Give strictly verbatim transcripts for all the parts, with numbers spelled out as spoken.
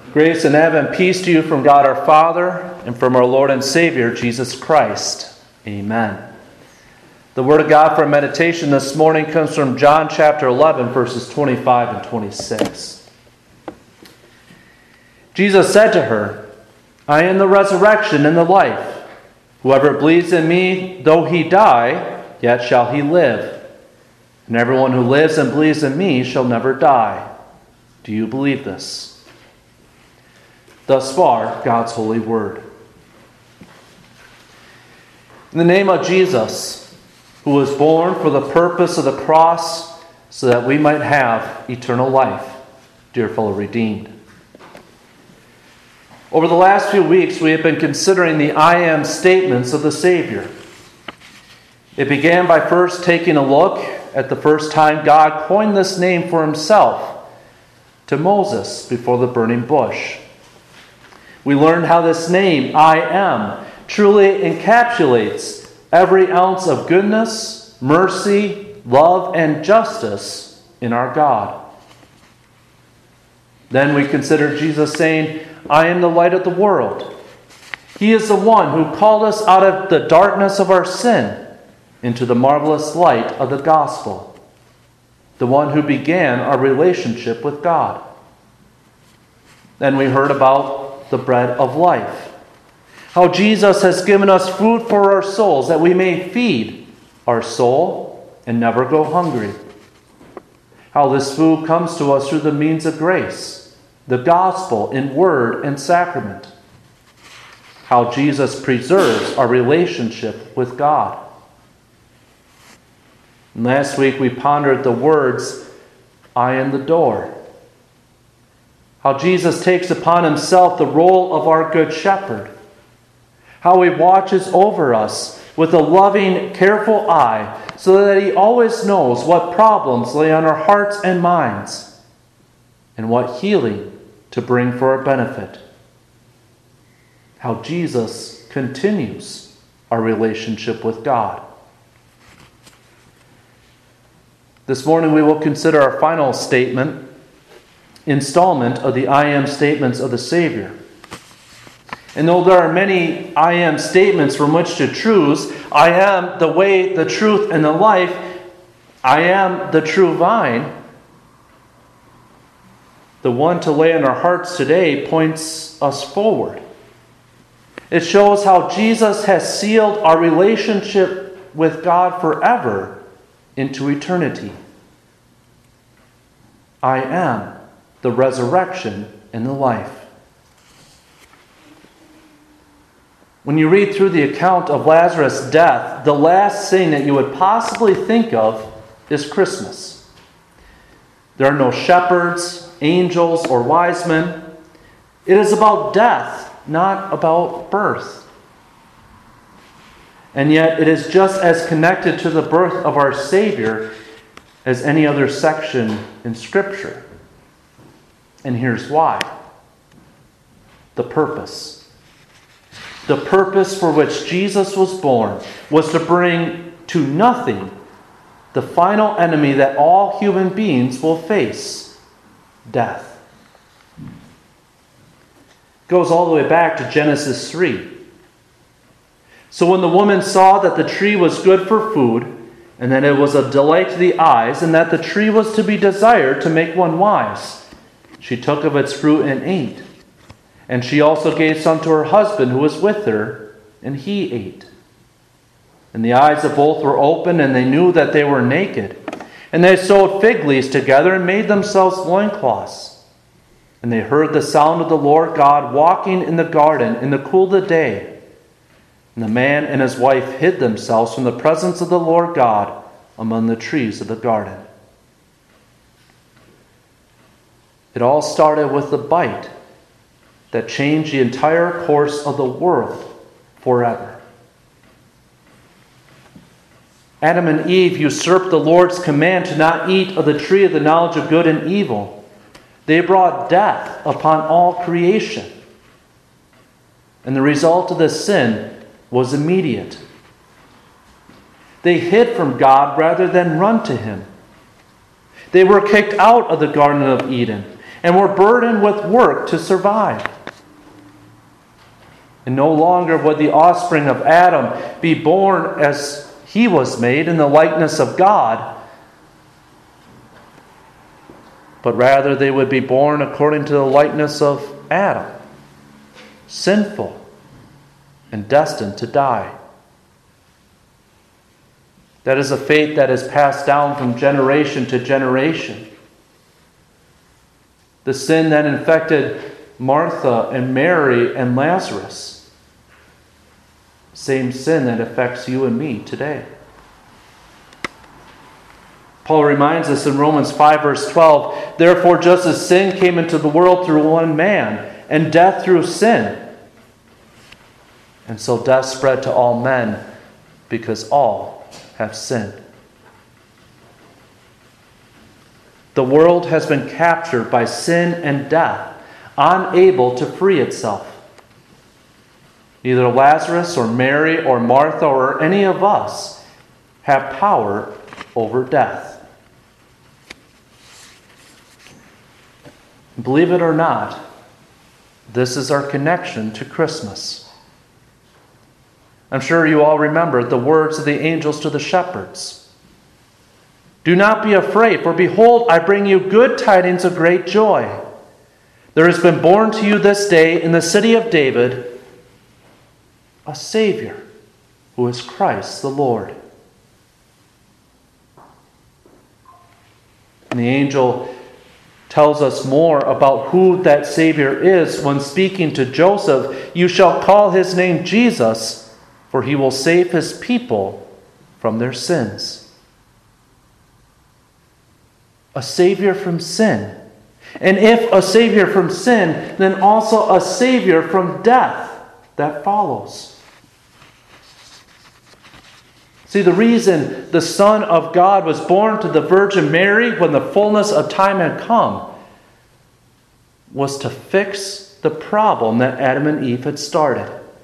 Grace and heaven and peace to you from God our Father and from our Lord and Savior, Jesus Christ. Amen. The Word of God for meditation this morning comes from John chapter eleven, verses twenty-five and twenty-six. Jesus said to her, I am the resurrection and the life. Whoever believes in me, though he die, yet shall he live. And everyone who lives and believes in me shall never die. Do you believe this? Thus far, God's holy word. In the name of Jesus, who was born for the purpose of the cross, so that we might have eternal life, dear fellow redeemed. Over the last few weeks, we have been considering the I am statements of the Savior. It began by first taking a look at the first time God coined this name for himself to Moses before the burning bush. We learned how this name, I am, truly encapsulates every ounce of goodness, mercy, love, and justice in our God. Then we considered Jesus saying, I am the light of the world. He is the one who called us out of the darkness of our sin into the marvelous light of the gospel, the one who began our relationship with God. Then we heard about the bread of life, how Jesus has given us food for our souls that we may feed our soul and never go hungry. How this food comes to us through the means of grace, the gospel in word and sacrament. How Jesus preserves our relationship with God. And last week we pondered the words, I am the door. How Jesus takes upon himself the role of our good shepherd. How he watches over us with a loving, careful eye so that he always knows what problems lay on our hearts and minds and what healing to bring for our benefit. How Jesus continues our relationship with God. This morning we will consider our final statement, installment of the I am statements of the Savior. And though there are many I am statements from which to choose, I am the way, the truth, and the life, I am the true vine, the one to lay in our hearts today points us forward. It shows how Jesus has sealed our relationship with God forever into eternity. I am the resurrection and the life. When you read through the account of Lazarus' death, the last thing that you would possibly think of is Christmas. There are no shepherds, angels, or wise men. It is about death, not about birth. And yet it is just as connected to the birth of our Savior as any other section in Scripture. And here's why. The purpose. The purpose for which Jesus was born was to bring to nothing the final enemy that all human beings will face, death. It goes all the way back to Genesis three. So when the woman saw that the tree was good for food, and that it was a delight to the eyes, and that the tree was to be desired to make one wise, she took of its fruit and ate. And she also gave some to her husband who was with her, and he ate. And the eyes of both were opened, and they knew that they were naked. And they sewed fig leaves together and made themselves loincloths. And they heard the sound of the Lord God walking in the garden in the cool of the day. And the man and his wife hid themselves from the presence of the Lord God among the trees of the garden. It all started with the bite that changed the entire course of the world forever. Adam and Eve usurped the Lord's command to not eat of the tree of the knowledge of good and evil. They brought death upon all creation. And the result of this sin was immediate. They hid from God rather than run to him. They were kicked out of the Garden of Eden. and were burdened with work to survive. And no longer would the offspring of Adam be born as he was made in the likeness of God, but rather they would be born according to the likeness of Adam, sinful and destined to die. That is a fate that is passed down from generation to generation. The sin that infected Martha and Mary and Lazarus, same sin that affects you and me today. Paul reminds us in Romans five, verse twelve, therefore, just as sin came into the world through one man, and death through sin, and so death spread to all men, because all have sinned. The world has been captured by sin and death, unable to free itself. Neither Lazarus or Mary or Martha or any of us have power over death. Believe it or not, this is our connection to Christmas. I'm sure you all remember the words of the angels to the shepherds. Do not be afraid, for behold, I bring you good tidings of great joy. There has been born to you this day in the city of David a Savior, who is Christ the Lord. And the angel tells us more about who that Savior is when speaking to Joseph. You shall call his name Jesus, for he will save his people from their sins. A Savior from sin. And if a Savior from sin, then also a Savior from death that follows. See, the reason the Son of God was born to the Virgin Mary when the fullness of time had come was to fix the problem that Adam and Eve had started.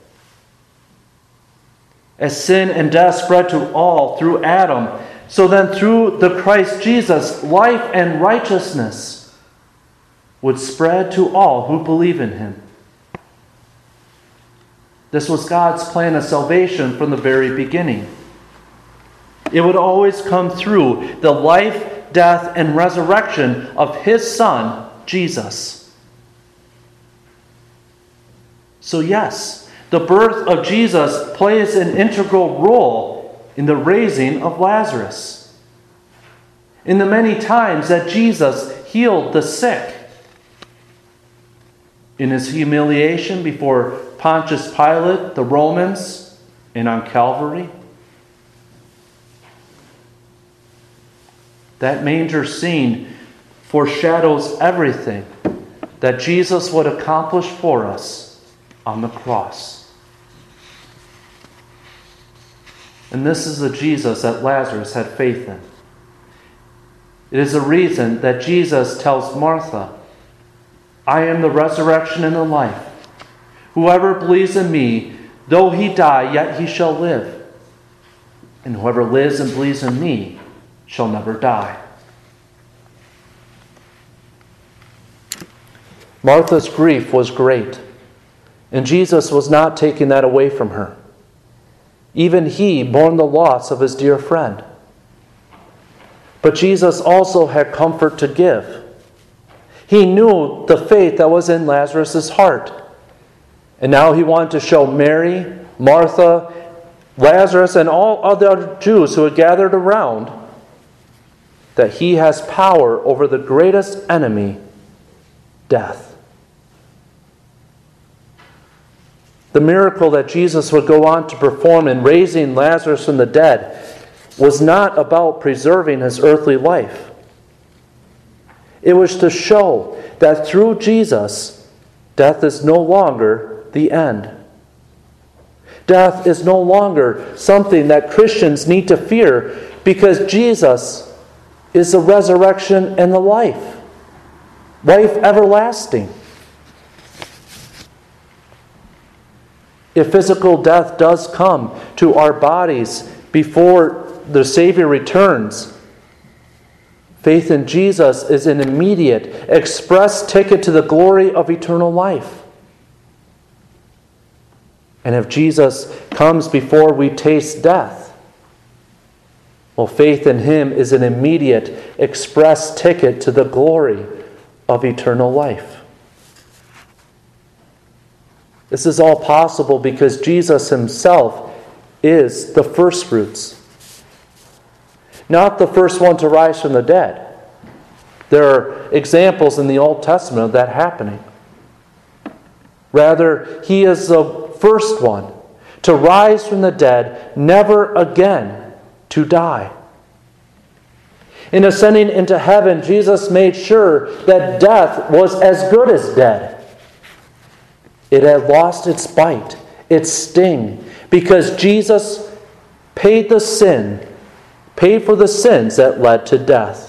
As sin and death spread to all through Adam, so then through the Christ Jesus, life and righteousness would spread to all who believe in him. This was God's plan of salvation from the very beginning. It would always come through the life, death, and resurrection of his Son, Jesus. So yes, the birth of Jesus plays an integral role in the raising of Lazarus. In the many times that Jesus healed the sick. In his humiliation before Pontius Pilate, the Romans, and on Calvary. That manger scene foreshadows everything that Jesus would accomplish for us on the cross. And this is the Jesus that Lazarus had faith in. It is the reason that Jesus tells Martha, I am the resurrection and the life. Whoever believes in me, though he die, yet he shall live. And whoever lives and believes in me shall never die. Martha's grief was great, and Jesus was not taking that away from her. Even he mourned the loss of his dear friend. But Jesus also had comfort to give. He knew the faith that was in Lazarus' heart. And now he wanted to show Mary, Martha, Lazarus, and all other Jews who had gathered around that he has power over the greatest enemy, death. The miracle that Jesus would go on to perform in raising Lazarus from the dead was not about preserving his earthly life. It was to show that through Jesus, death is no longer the end. Death is no longer something that Christians need to fear, because Jesus is the resurrection and the life. Life everlasting. If physical death does come to our bodies before the Savior returns, Faith in Jesus is an immediate, express ticket to the glory of eternal life. And if Jesus comes before we taste death, well, faith in him is an immediate, express ticket to the glory of eternal life. This is all possible because Jesus himself is the first fruits. Not the first one to rise from the dead. There are examples in the Old Testament of that happening. Rather, he is the first one to rise from the dead, never again to die. In ascending into heaven, Jesus made sure that death was as good as dead. It had lost its bite, its sting, because Jesus paid the sin paid for the sins that led to death.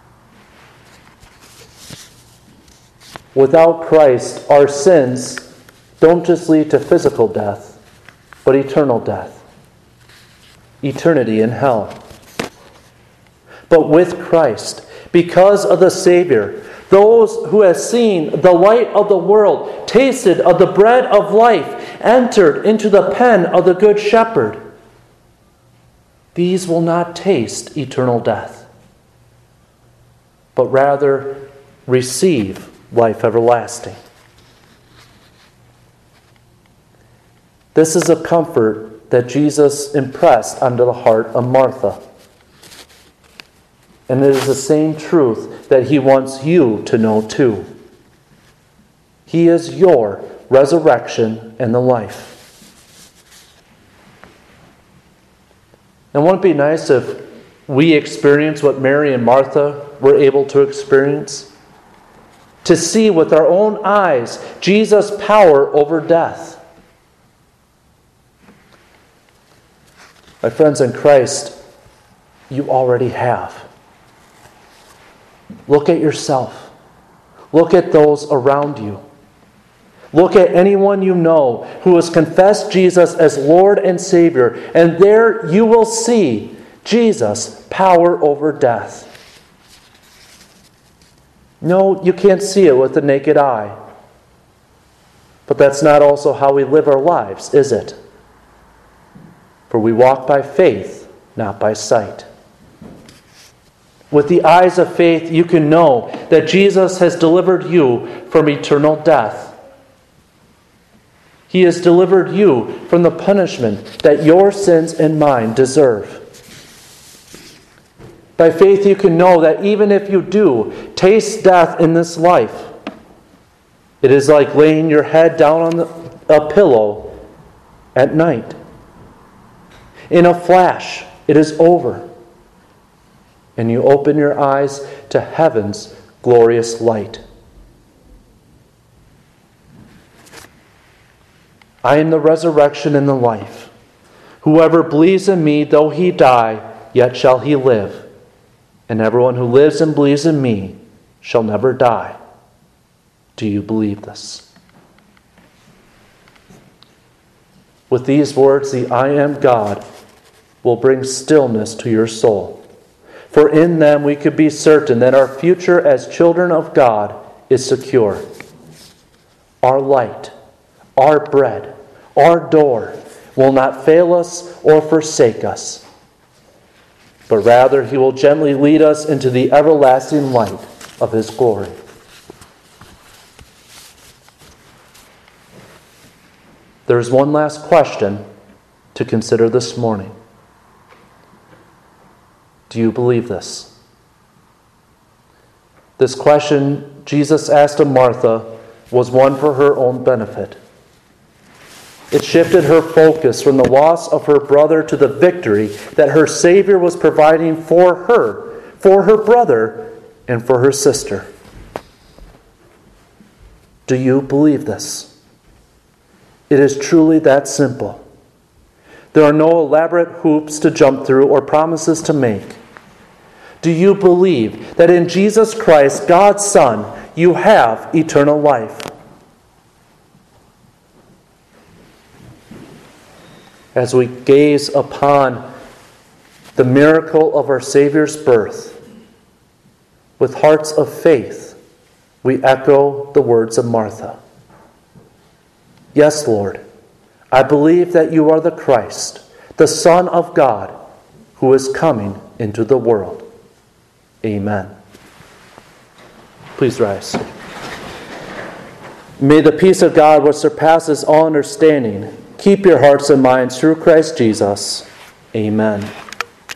Without Christ, our sins don't just lead to physical death, but eternal death. Eternity in hell. But with Christ, because of the Savior, those who have seen the light of the world, tasted of the bread of life, entered into the pen of the Good Shepherd, these will not taste eternal death, but rather receive life everlasting. This is a comfort that Jesus impressed onto the heart of Martha. And it is the same truth that he wants you to know too. He is your resurrection and the life. And wouldn't it be nice if we experience what Mary and Martha were able to experience? To see with our own eyes Jesus' power over death. My friends in Christ, you already have. Look at yourself. Look at those around you. Look at anyone you know who has confessed Jesus as Lord and Savior, and there you will see Jesus' power over death. No, you can't see it with the naked eye. But that's not also how we live our lives, is it? For we walk by faith, not by sight. With the eyes of faith, you can know that Jesus has delivered you from eternal death. He has delivered you from the punishment that your sins and mine deserve. By faith, you can know that even if you do taste death in this life, it is like laying your head down on the, a pillow at night. In a flash, it is over. And you open your eyes to heaven's glorious light. I am the resurrection and the life. Whoever believes in me, though he die, yet shall he live. And everyone who lives and believes in me shall never die. Do you believe this? With these words, the I am God will bring stillness to your soul. For in them we could be certain that our future as children of God is secure. Our light, our bread, our door will not fail us or forsake us, but rather he will gently lead us into the everlasting light of his glory. There is one last question to consider this morning. Do you believe this? This question Jesus asked of Martha was one for her own benefit. It shifted her focus from the loss of her brother to the victory that her Savior was providing for her, for her brother, and for her sister. Do you believe this? It is truly that simple. There are no elaborate hoops to jump through or promises to make. Do you believe that in Jesus Christ, God's Son, you have eternal life? As we gaze upon the miracle of our Savior's birth, with hearts of faith, we echo the words of Martha. Yes, Lord, I believe that you are the Christ, the Son of God, who is coming into the world. Amen. Please rise. May the peace of God, which surpasses all understanding, keep your hearts and minds through Christ Jesus. Amen.